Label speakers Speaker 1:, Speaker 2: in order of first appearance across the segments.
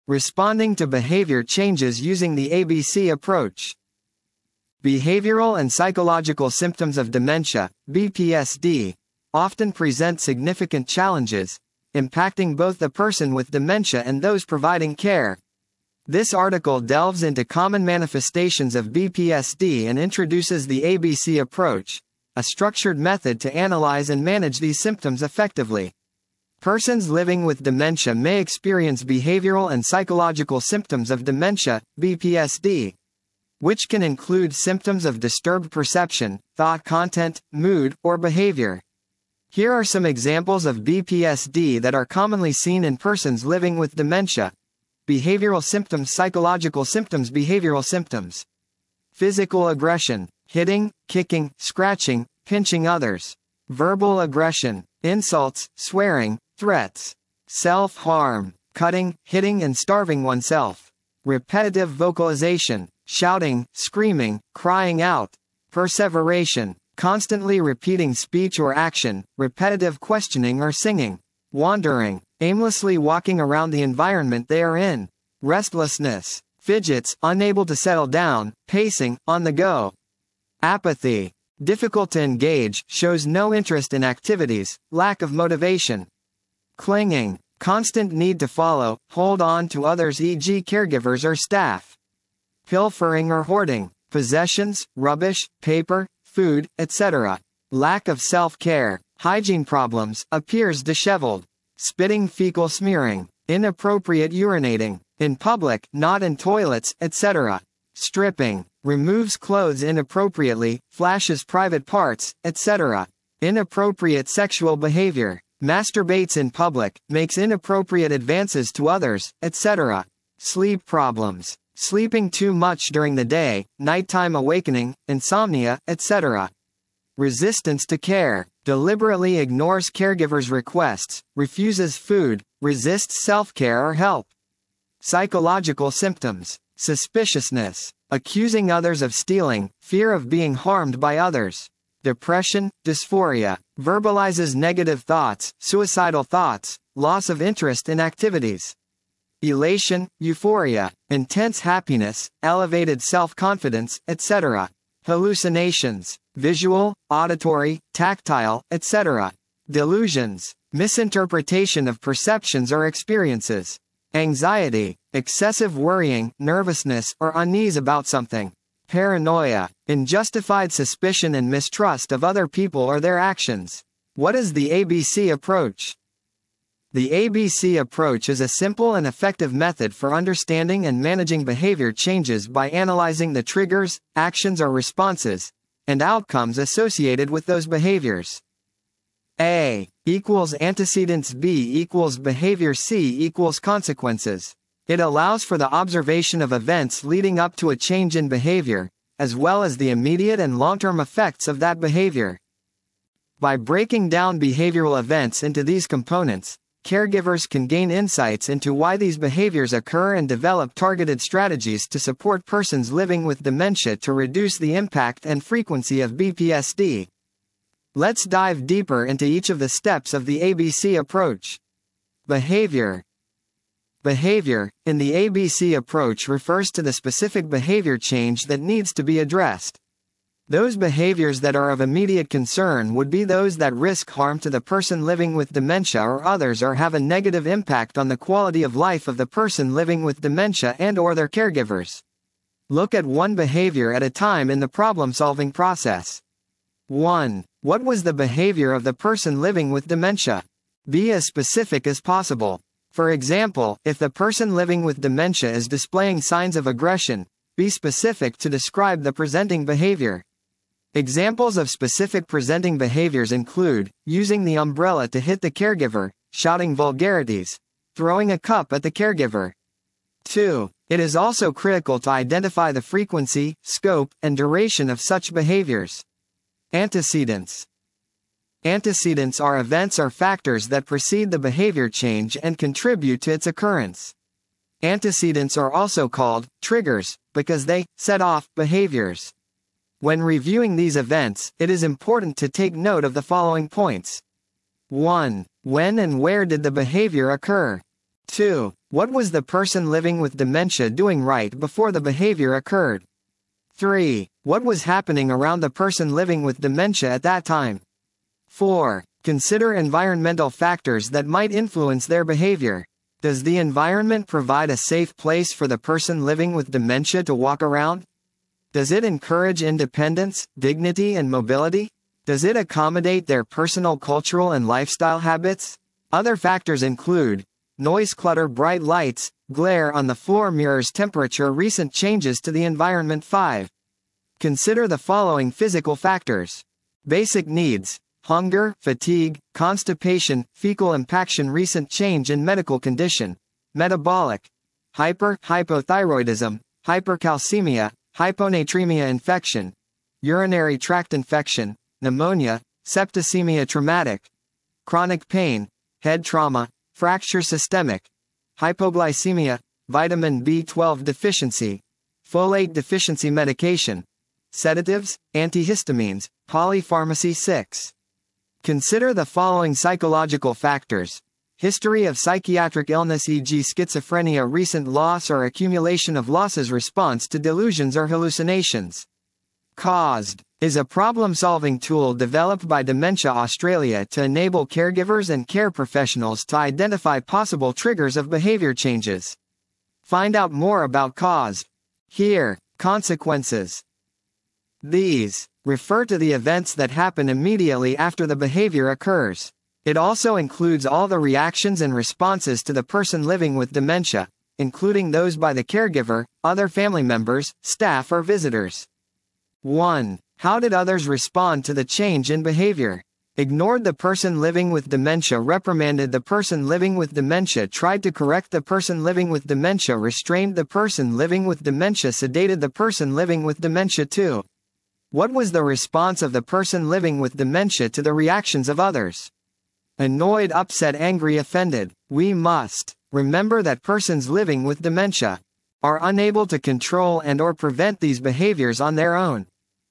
Speaker 1: Responding to behavior changes using the ABC approach. Behavioral and psychological symptoms of dementia, BPSD, often present significant challenges, impacting both the person with dementia and those providing care. This article delves into common manifestations of BPSD and introduces the ABC approach, a structured method to analyze and manage these symptoms effectively. Persons living with dementia may experience behavioral and psychological symptoms of dementia, BPSD, which can include symptoms of disturbed perception, thought content, mood, or behavior. Here are some examples of BPSD that are commonly seen in persons living with dementia. Behavioral symptoms, psychological symptoms, behavioral symptoms. Physical aggression, hitting, kicking, scratching, pinching others. Verbal aggression, insults, swearing, threats. Self-harm, cutting, hitting and starving oneself. Repetitive vocalization, shouting, screaming, crying out. Perseveration, constantly repeating speech or action, repetitive questioning or singing. Wandering, aimlessly walking around the environment they are in. Restlessness, fidgets, unable to settle down, pacing, on the go. Apathy, difficult to engage, shows no interest in activities, lack of motivation. Clinging, constant need to follow, hold on to others, e.g. caregivers or staff. Pilfering or hoarding, possessions, rubbish, paper, food, etc. Lack of self-care, hygiene problems, appears disheveled. Spitting, fecal smearing, inappropriate urinating, in public, not in toilets, etc. Stripping, removes clothes inappropriately, flashes private parts, etc. Inappropriate sexual behavior, masturbates in public, makes inappropriate advances to others, etc. Sleep problems, sleeping too much during the day, nighttime awakening, insomnia, etc. Resistance to care, deliberately ignores caregivers' requests, refuses food, resists self-care or help. Psychological symptoms, suspiciousness, accusing others of stealing, fear of being harmed by others. Depression, dysphoria, verbalizes negative thoughts, suicidal thoughts, loss of interest in activities. Elation, euphoria, intense happiness, elevated self-confidence, etc. Hallucinations, visual, auditory, tactile, etc. Delusions, misinterpretation of perceptions or experiences. Anxiety, excessive worrying, nervousness, or unease about something. Paranoia, unjustified suspicion and mistrust of other people or their actions. What is the ABC approach? The ABC approach is a simple and effective method for understanding and managing behavior changes by analyzing the triggers, actions or responses, and outcomes associated with those behaviors. A equals antecedents, B equals behavior, C equals consequences. It allows for the observation of events leading up to a change in behavior, as well as the immediate and long-term effects of that behavior. By breaking down behavioral events into these components, caregivers can gain insights into why these behaviors occur and develop targeted strategies to support persons living with dementia to reduce the impact and frequency of BPSD. Let's dive deeper into each of the steps of the ABC approach. Behavior. Behavior, in the ABC approach, refers to the specific behavior change that needs to be addressed. Those behaviors that are of immediate concern would be those that risk harm to the person living with dementia or others or have a negative impact on the quality of life of the person living with dementia and/or their caregivers. Look at one behavior at a time in the problem-solving process. 1. What was the behavior of the person living with dementia? Be as specific as possible. For example, if the person living with dementia is displaying signs of aggression, be specific to describe the presenting behavior. Examples of specific presenting behaviors include using the umbrella to hit the caregiver, shouting vulgarities, throwing a cup at the caregiver. 2. It is also critical to identify the frequency, scope, and duration of such behaviors. Antecedents. Antecedents are events or factors that precede the behavior change and contribute to its occurrence. Antecedents are also called triggers because they set off behaviors. When reviewing these events, it is important to take note of the following points. 1. When and where did the behavior occur? 2. What was the person living with dementia doing right before the behavior occurred? 3. What was happening around the person living with dementia at that time? 4. Consider environmental factors that might influence their behavior. Does the environment provide a safe place for the person living with dementia to walk around? Does it encourage independence, dignity, and mobility? Does it accommodate their personal cultural and lifestyle habits? Other factors include noise, clutter, bright lights, glare on the floor, mirrors, temperature, recent changes to the environment. 5. Consider the following physical factors: basic needs, hunger, fatigue, constipation, fecal impaction, recent change in medical condition, metabolic, hypothyroidism, hypercalcemia, hyponatremia, infection, urinary tract infection, pneumonia, septicemia, traumatic, chronic pain, head trauma, fracture, systemic, hypoglycemia, vitamin B12 deficiency, folate deficiency, medication, sedatives, antihistamines, polypharmacy. 6. Consider the following psychological factors: history of psychiatric illness, e.g. schizophrenia, recent loss or accumulation of losses, response to delusions or hallucinations. CAUSED is a problem-solving tool developed by Dementia Australia to enable caregivers and care professionals to identify possible triggers of behavior changes. Find out more about CAUSED here. Consequences. These refer to the events that happen immediately after the behavior occurs. It also includes all the reactions and responses to the person living with dementia, including those by the caregiver, other family members, staff, or visitors. 1. How did others respond to the change in behavior? Ignored the person living with dementia, reprimanded the person living with dementia, tried to correct the person living with dementia, restrained the person living with dementia, sedated the person living with dementia. 2. What was the response of the person living with dementia to the reactions of others? Annoyed, upset, angry, offended. We must remember that persons living with dementia are unable to control and/or prevent these behaviors on their own.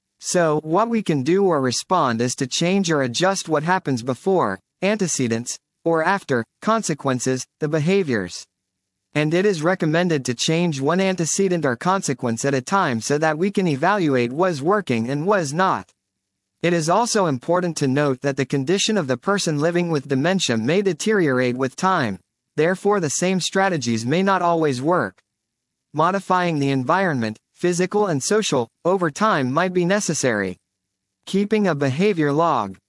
Speaker 1: So, what we can do or respond is to change or adjust what happens before, antecedents, or after, consequences, the behaviors. And it is recommended to change one antecedent or consequence at a time so that we can evaluate what's working and what's not. It is also important to note that the condition of the person living with dementia may deteriorate with time, therefore the same strategies may not always work. Modifying the environment, physical and social, over time might be necessary. Keeping a behavior log.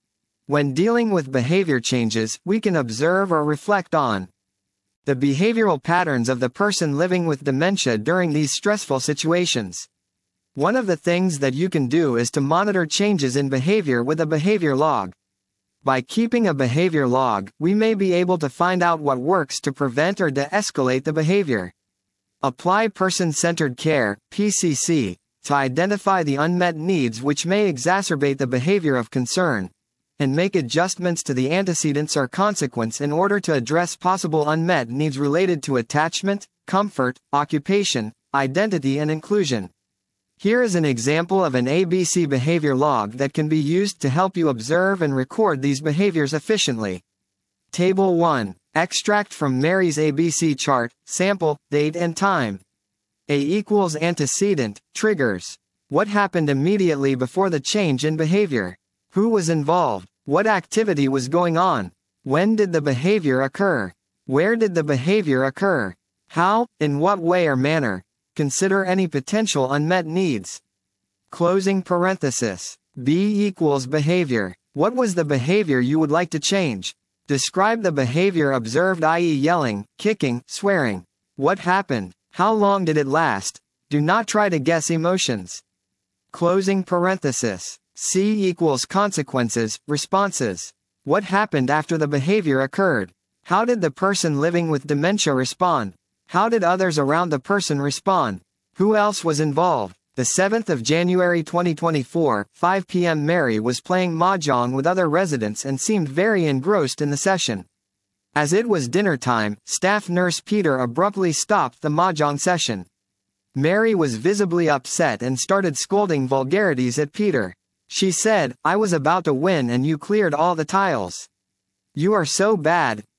Speaker 1: When dealing with behavior changes, we can observe or reflect on the behavioral patterns of the person living with dementia during these stressful situations. One of the things that you can do is to monitor changes in behavior with a behavior log. By keeping a behavior log, we may be able to find out what works to prevent or de-escalate the behavior. Apply person-centered care, PCC, to identify the unmet needs which may exacerbate the behavior of concern, and make adjustments to the antecedents or consequence in order to address possible unmet needs related to attachment, comfort, occupation, identity, and inclusion. Here is an example of an ABC behavior log that can be used to help you observe and record these behaviors efficiently. Table 1. Extract from Mary's ABC chart, sample, date and time. A equals antecedent, triggers. What happened immediately before the change in behavior? Who was involved? What activity was going on? When did the behavior occur? Where did the behavior occur? How, in what way or manner? Consider any potential unmet needs. Closing parenthesis. B equals behavior. What was the behavior you would like to change? Describe the behavior observed, i.e. yelling, kicking, swearing. What happened? How long did it last? Do not try to guess emotions. Closing parenthesis. C equals consequences, responses. What happened after the behavior occurred? How did the person living with dementia respond? How did others around the person respond? Who else was involved? The 7th of January 2024, 5 p.m. Mary was playing mahjong with other residents and seemed very engrossed in the session. As it was dinner time, staff nurse Peter abruptly stopped the mahjong session. Mary was visibly upset and started scolding vulgarities at Peter. She said, "I was about to win and you cleared all the tiles. You are so bad.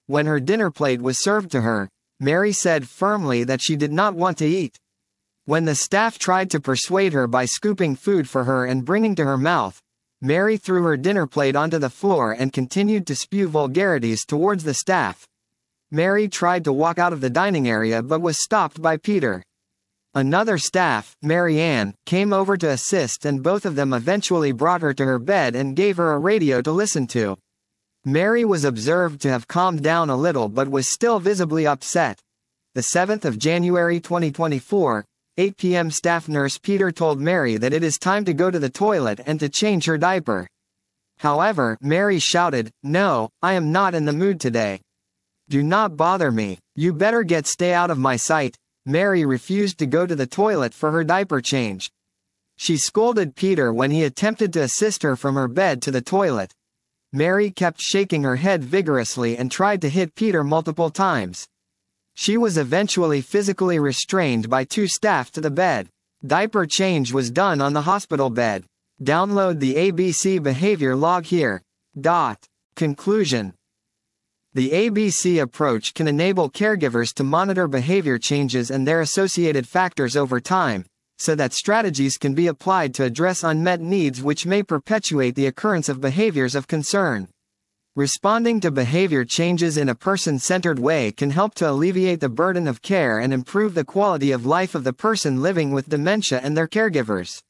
Speaker 1: When her dinner plate was served to her, Mary said firmly that she did not want to eat. When the staff tried to persuade her by scooping food for her and bringing to her mouth, Mary threw her dinner plate onto the floor and continued to spew vulgarities towards the staff. Mary tried to walk out of the dining area but was stopped by Peter. Another staff, Mary Ann, came over to assist, and both of them eventually brought her to her bed and gave her a radio to listen to. Mary was observed to have calmed down a little but was still visibly upset. The 7th of January 2024, 8 p.m. Staff nurse Peter told Mary that it is time to go to the toilet and to change her diaper. However, Mary shouted, "No, I am not in the mood today. Do not bother me. You better stay out of my sight." Mary refused to go to the toilet for her diaper change. She scolded Peter when he attempted to assist her from her bed to the toilet. Mary kept shaking her head vigorously and tried to hit Peter multiple times. She was eventually physically restrained by 2 staff to the bed. Diaper change was done on the hospital bed. Download the ABC behavior log here. Conclusion. The ABC approach can enable caregivers to monitor behavior changes and their associated factors over time, so that strategies can be applied to address unmet needs which may perpetuate the occurrence of behaviors of concern. Responding to behavior changes in a person-centered way can help to alleviate the burden of care and improve the quality of life of the person living with dementia and their caregivers.